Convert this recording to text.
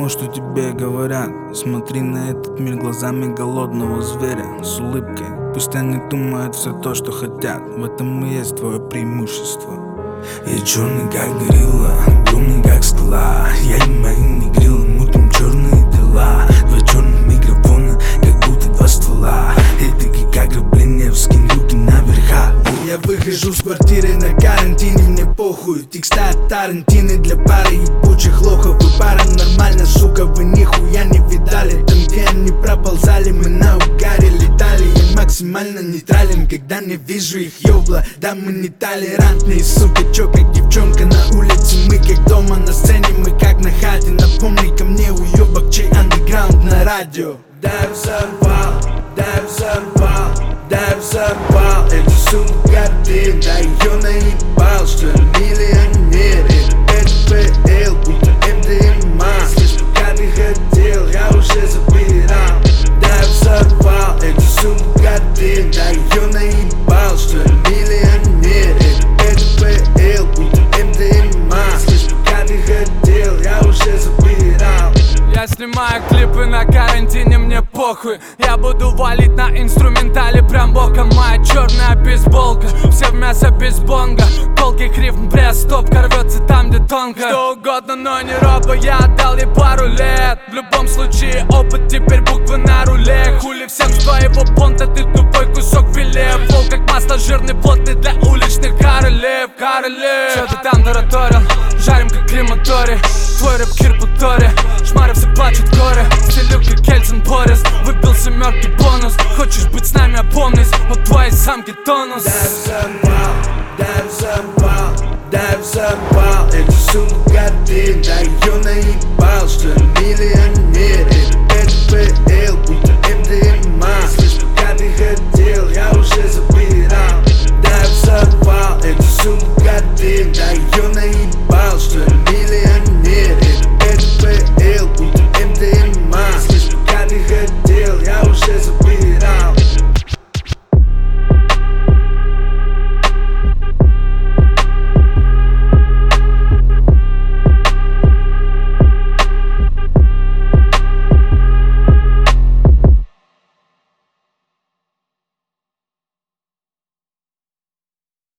тому, что тебе говорят. Смотри на этот мир глазами голодного зверя, с улыбкой. Пусть они думают все то, что хотят. В этом и есть твое преимущество. Я черный как горилла, огромный как скала. Я и мои не грилла, мутим черные дела. Два черных микрофона, как будто два ствола. И такие как ограбление, вскинь руки наверха. Я выхожу с квартиры на карантине, мне похуй. Текста от Тарантины для пары ебучих лохов. Вы пара нормально, сука, вы нихуя не видали. Там, где они проползали, мы на угаре летали. Я максимально нейтрален, когда не вижу их ёбла. Да, мы не толерантные, сука, чё, как девчонка на улице. Мы как дома, на сцене мы как на хате. Напомни ко мне, уёбок, чей андеграунд на радио. Да, я взорвал, да, я взорвал, да, я взорвал эту сумку картин. Да, её наебал, что я миллионер. Это ПЛ, будто МДМА. Слышь, пока ты хотел, я уже забирал. Да, я взорвал эту сумку картин. Да, её наебал, что я миллионер. Это ПЛ, будто МДМА. Слышь, пока ты хотел, я уже забирал. Я снимаю клипы на карантине, мне похуй. Я буду валить на инструментале прям боком. Моя черная бейсболка, все в мясо без бонга. Колких рифм, пресс, стопка рвется там, где тонко. Что угодно, но не роба, я отдал ей пару лет. В любом случае опыт, теперь буквы на руле. Хули всем с твоего понта, ты тупой кусок филе. Фол как масло жирный, плотный для уличных королев. Что ты там тараторил? Жарим как крематорий. Твой рэп кирпутори. Шмары все плачут горе. Стелю как Кельцин Борис. Выпил семерки бонус. Хочешь быть с нами, опомнись. Вот твои самки тонус.